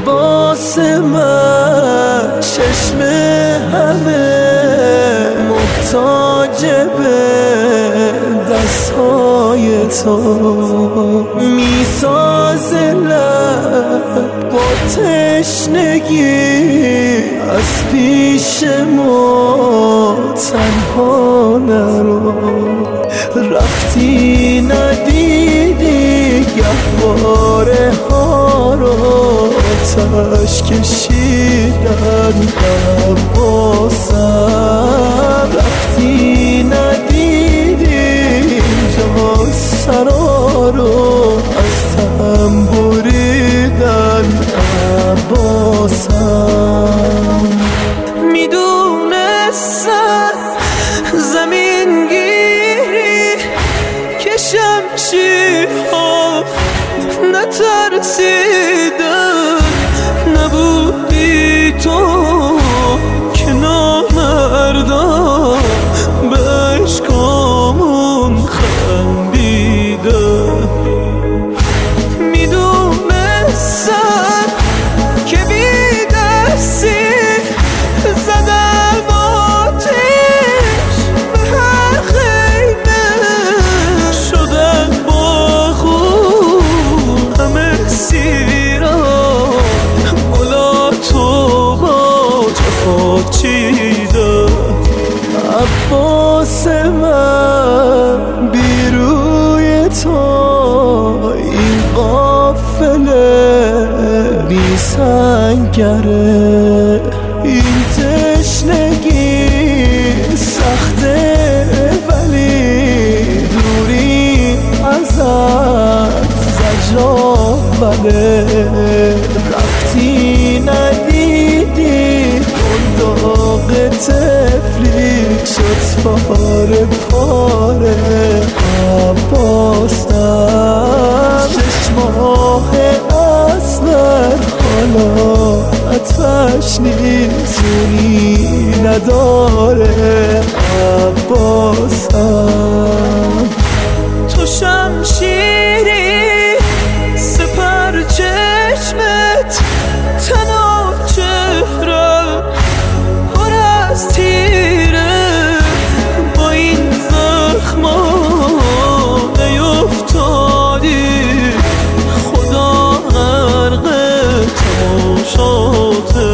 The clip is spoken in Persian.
عباس من چشم همه محتاج به دستهای تو میسازه لب با تشنگی از پیش ما تنها نرو رفتی ندیدی گهواره ها رو آتش کشیدن عباسم رفتی ندیدی اینجا سرا رو از تن بریدن عباسم میدونستن زمین گیری که شمشیرها نترسیدن نبودی تو که نامردان به عشقامون خندیدن میدونستن که بی دستی زدم آتش به هر خیمه شدن با خون همه سیران گلا تو با جفا چیدن عباس من بی روی تو این قافله بی سنگره این تشنگی سخته ولی دوری ازت زجر بله رفتی ندیدی اون داغ تفلی شد پاره پاره عباسم 6 ماه اصلا حالا عطفش نیزونی نداره عباسم تو شمشیری سپر چشمت تنا چهره پر از تیره با این زخما نیفتادی خدا غرق تماشاته